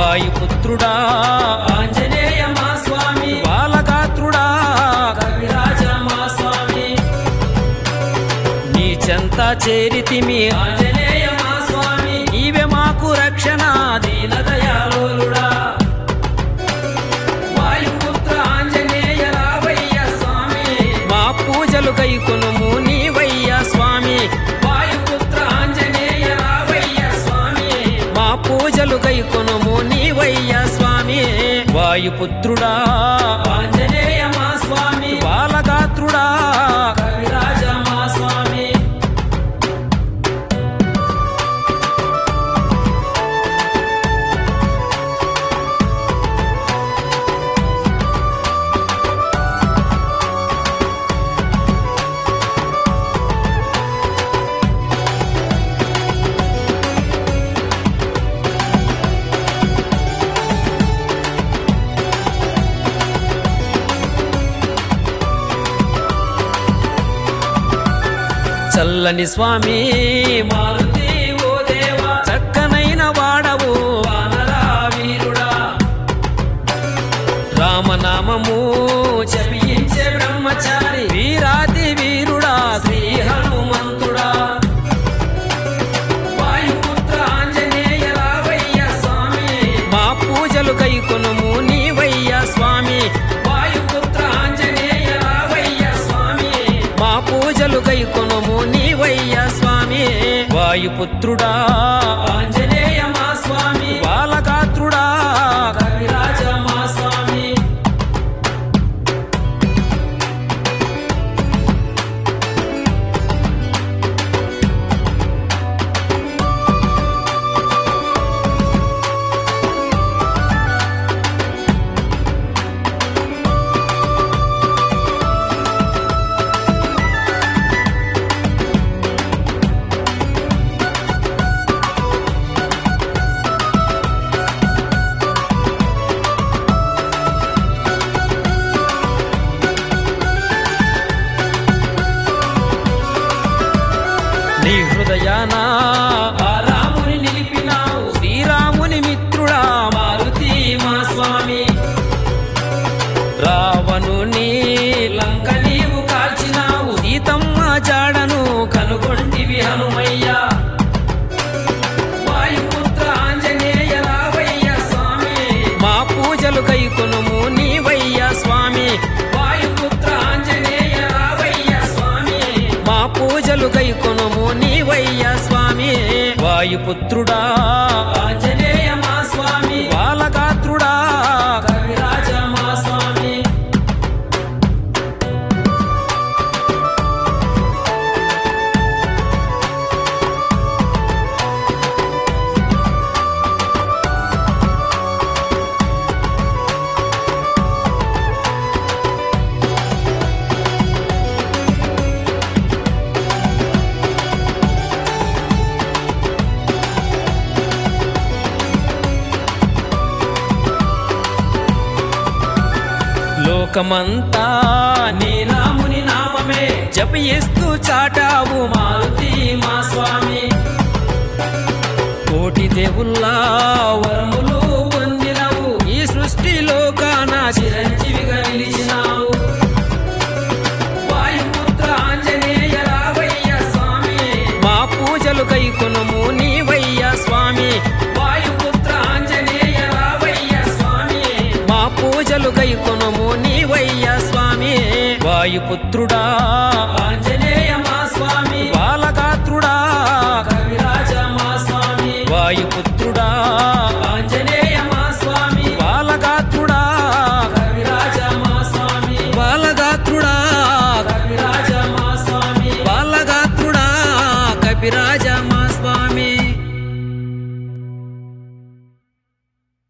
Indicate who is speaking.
Speaker 1: వాయుపుత్రుడా
Speaker 2: ఆంజనేయ మా స్వామి
Speaker 1: బాలగాత్రుడా
Speaker 2: కవిరాజ మా స్వామి
Speaker 1: నీ చెంత చేరితిమి
Speaker 2: ఆంజనేయ మా స్వామి
Speaker 1: నీవే మాకు రక్షణ
Speaker 2: దీనదయాళుడా వాయుపుత్ర ఆంజనేయ రావయ్య స్వామి
Speaker 1: మా పూజలు కైకొనుము నీవయ్య స్వామి
Speaker 2: వాయుపుత్ర ఆంజనేయ రావయ్య స్వామి
Speaker 1: మా పూజలు కైకొనుము నీవయ్య స్వామి వాయుపుత్రుడా
Speaker 2: ఆంజనేయ మా స్వామి
Speaker 1: బాలగాత్రుడా
Speaker 2: కవిరాజ మా స్వామి
Speaker 1: చల్లని స్వామి
Speaker 2: మారుతి ఓ దేవా
Speaker 1: చక్కనైన వాడవు
Speaker 2: వానరా వీరుడా
Speaker 1: రామనామము
Speaker 2: జపించే బ్రహ్మచారి
Speaker 1: వీరాది వీరుడా
Speaker 2: శ్రీ హనుమంతుడా వాయుపుత్ర ఆంజనేయ రావయ్య స్వామి
Speaker 1: మా పూజలు కైకొనుము నీవయ్య స్వామి
Speaker 2: వాయుపుత్ర ఆంజనేయ రావయ్య స్వామి
Speaker 1: మా పూజలు కైకొనుము నీవయ్య స్వామి వాయుపుత్రుడా
Speaker 2: ఆంజనేయ మా స్వామి
Speaker 1: బాలగాత్రుడా
Speaker 2: కవిరాజ మా స్వామి
Speaker 1: నీ హృదయాన
Speaker 2: ఆ రాముని నిలిపినావు
Speaker 1: శ్రీరాముని మిత్రుడా
Speaker 2: మారుతి మా స్వామి
Speaker 1: రావణుని
Speaker 2: లంక నీవు కాల్చినావు
Speaker 1: సీతమ్మ జాడను
Speaker 2: కనుగొంటివి హనుమయ్య వాయుపుత్ర ఆంజనేయ రావయ్య స్వామి
Speaker 1: మా పూజలు కైకొనుము నీవయ్య స్వామి
Speaker 2: వాయుపుత్ర ఆంజనేయ రావయ్య స్వామి
Speaker 1: మా పూజలు కైకొనుము నీవయ్య స్వామి వాయుపుత్రుడా
Speaker 2: ఆంజనేయ మా స్వామి
Speaker 1: బాలగాత్రుడా
Speaker 2: కవిరాజ మా స్వామి
Speaker 1: లోకమంతా
Speaker 2: నీ రాముని నామమే
Speaker 1: జపిస్తూ చాటావు
Speaker 2: మారుతి మా స్వామి
Speaker 1: కోటి దేవుల్లా
Speaker 2: వరములు పొందినవు
Speaker 1: ఈ సృష్టిలో కానా
Speaker 2: చిరంజీవిగా నిలిచినావు వాయుపుత్ర ఆంజనేయ రావయ్య స్వామి
Speaker 1: మా పూజలు కైకొనుము నీవయ్య స్వామి
Speaker 2: వాయుపుత్ర ఆంజనేయ రావయ్య స్వామి
Speaker 1: మా పూజలు కైకొనుము నీవయ్య స్వామి వాయుపుత్రుడా
Speaker 2: ఆంజనేయ